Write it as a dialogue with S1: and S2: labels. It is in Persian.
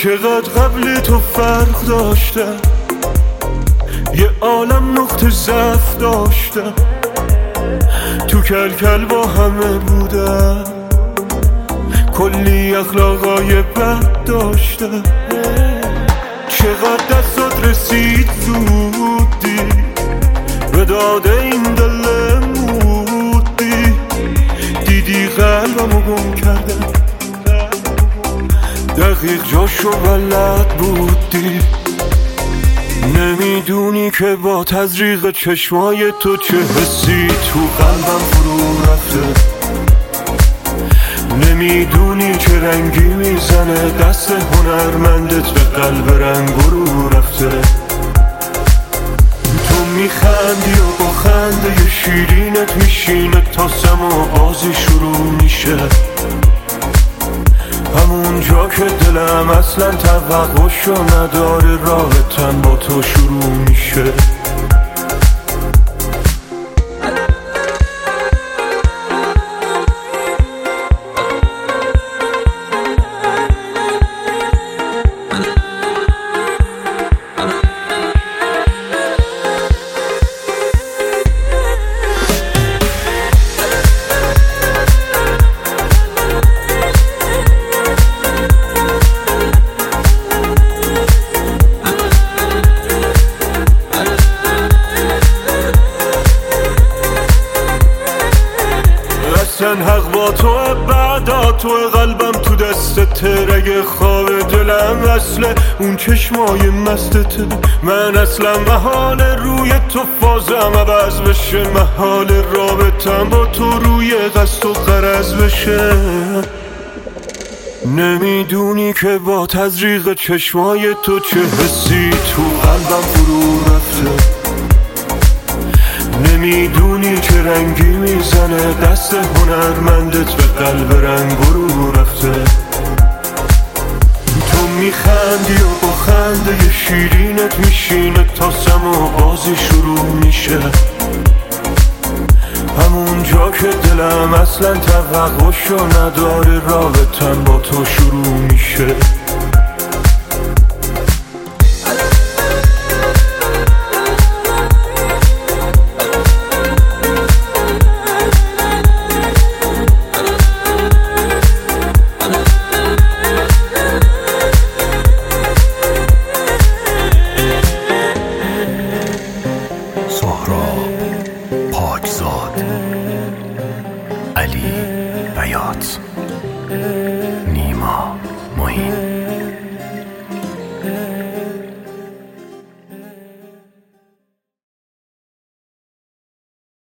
S1: چقدر قبل تو فرق داشتم، یه عالم نقطه ضعف داشتم، تو کل با همه بودم، کلی اخلاقای بد داشتم. چقدر دستات رسید زودی به داده این دل مودی، دیدی قلبمو گم کردم، دقیق جاشو بلد بودی. نمیدونی که با تزریق چشمای تو چه حسی تو قلبم فرو رفته، نمیدونی چه رنگی میزنه دست هنرمندت به قلب رنگ رو رفته. تو میخندی و با خنده شیرینت میشینه تا سما بازی شروع میشه، همون جا که دلم اصلا توقعشو نداره راحتم با تو شروع میشه. حق با تو بعدا تو قلبم تو دستت، رگ خواب دلم اصله اون چشمای مستته. من اصلا محال روی تو فازم عوض بشه، محال رابطم با تو روی قصد و غرض بشه. نمیدونی که با تزریق چشمای تو چه حسی تو قلبم فرو رفته، نمیدونی چه رنگی میزنه دست هنرمندت به قلب رنگ رو رفته. تو میخندی و با خنده شیرینت میشینه تا سما بازی شروع میشه، همون جا که دلم اصلا توقعشو نداره رابطم با تو شروع میشه.
S2: پاکزاد، علی بیات، نیما معین.